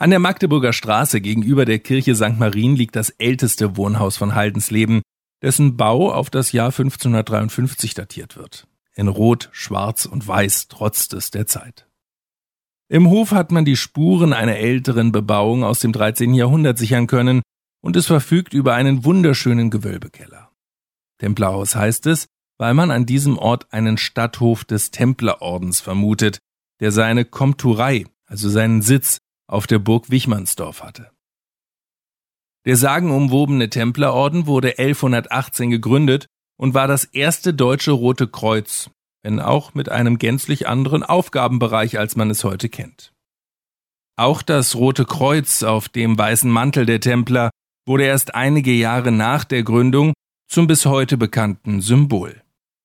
An der Magdeburger Straße gegenüber der Kirche St. Marien liegt das älteste Wohnhaus von Haldensleben, dessen Bau auf das Jahr 1553 datiert wird. In Rot, Schwarz und Weiß trotzt es der Zeit. Im Hof hat man die Spuren einer älteren Bebauung aus dem 13. Jahrhundert sichern können und es verfügt über einen wunderschönen Gewölbekeller. Templerhaus heißt es, weil man an diesem Ort einen Stadthof des Templerordens vermutet, der seine Komturei, also seinen Sitz, auf der Burg Wichmannsdorf hatte. Der sagenumwobene Templerorden wurde 1118 gegründet und war das erste deutsche Rote Kreuz, wenn auch mit einem gänzlich anderen Aufgabenbereich, als man es heute kennt. Auch das Rote Kreuz auf dem weißen Mantel der Templer wurde erst einige Jahre nach der Gründung zum bis heute bekannten Symbol.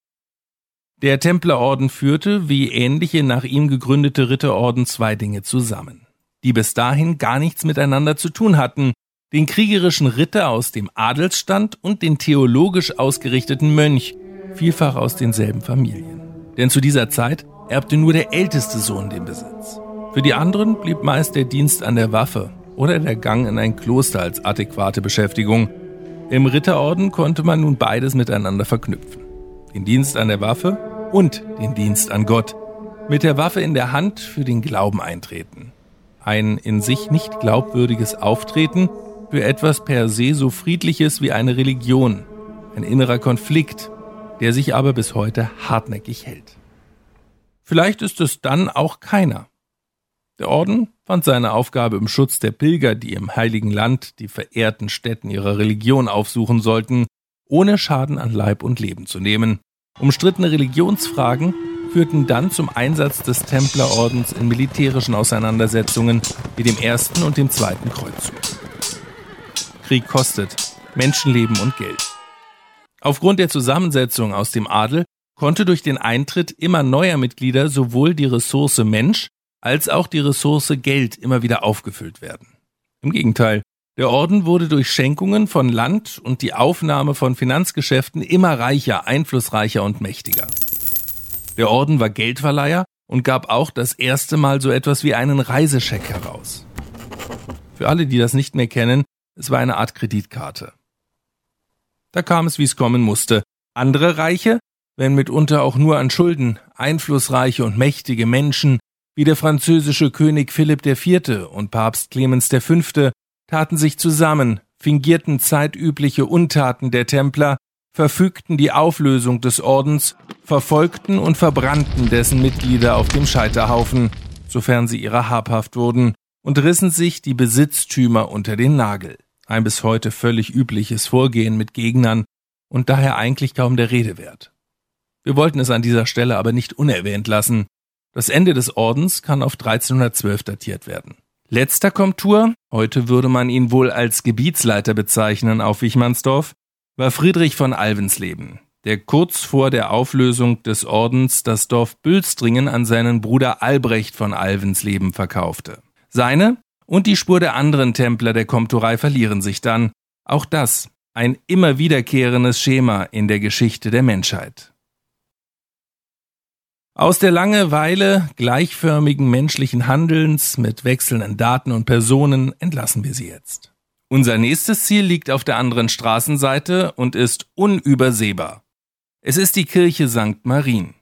Der Templerorden führte, wie ähnliche nach ihm gegründete Ritterorden, zwei Dinge zusammen, die bis dahin gar nichts miteinander zu tun hatten: den kriegerischen Ritter aus dem Adelsstand und den theologisch ausgerichteten Mönch, vielfach aus denselben Familien. Denn zu dieser Zeit erbte nur der älteste Sohn den Besitz. Für die anderen blieb meist der Dienst an der Waffe oder der Gang in ein Kloster als adäquate Beschäftigung. Im Ritterorden konnte man nun beides miteinander verknüpfen: den Dienst an der Waffe und den Dienst an Gott. Mit der Waffe in der Hand für den Glauben eintreten. Ein in sich nicht glaubwürdiges Auftreten für etwas per se so Friedliches wie eine Religion. Ein innerer Konflikt, der sich aber bis heute hartnäckig hält. Vielleicht ist es dann auch keiner. Der Orden fand seine Aufgabe im Schutz der Pilger, die im Heiligen Land die verehrten Stätten ihrer Religion aufsuchen sollten, ohne Schaden an Leib und Leben zu nehmen. Umstrittene Religionsfragen führten dann zum Einsatz des Templerordens in militärischen Auseinandersetzungen wie dem Ersten und dem Zweiten Kreuzzug. Krieg kostet Menschenleben und Geld. Aufgrund der Zusammensetzung aus dem Adel konnte durch den Eintritt immer neuer Mitglieder sowohl die Ressource Mensch als auch die Ressource Geld immer wieder aufgefüllt werden. Im Gegenteil, der Orden wurde durch Schenkungen von Land und die Aufnahme von Finanzgeschäften immer reicher, einflussreicher und mächtiger. Der Orden war Geldverleiher und gab auch das erste Mal so etwas wie einen Reisescheck heraus. Für alle, die das nicht mehr kennen, es war eine Art Kreditkarte. Da kam es, wie es kommen musste. Andere Reiche, wenn mitunter auch nur an Schulden, einflussreiche und mächtige Menschen, wie der französische König Philipp IV. Und Papst Clemens V., taten sich zusammen, fingierten zeitübliche Untaten der Templer, verfügten die Auflösung des Ordens, verfolgten und verbrannten dessen Mitglieder auf dem Scheiterhaufen, sofern sie ihrer habhaft wurden, und rissen sich die Besitztümer unter den Nagel. Ein bis heute völlig übliches Vorgehen mit Gegnern und daher eigentlich kaum der Rede wert. Wir wollten es an dieser Stelle aber nicht unerwähnt lassen. Das Ende des Ordens kann auf 1312 datiert werden. Letzter Komtur, heute würde man ihn wohl als Gebietsleiter bezeichnen, auf Wichmannsdorf, war Friedrich von Alvensleben, der kurz vor der Auflösung des Ordens das Dorf Bülstringen an seinen Bruder Albrecht von Alvensleben verkaufte. Seine und die Spur der anderen Templer der Komturei verlieren sich dann. Auch das ein immer wiederkehrendes Schema in der Geschichte der Menschheit. Aus der Langeweile gleichförmigen menschlichen Handelns mit wechselnden Daten und Personen entlassen wir sie jetzt. Unser nächstes Ziel liegt auf der anderen Straßenseite und ist unübersehbar. Es ist die Kirche St. Marien.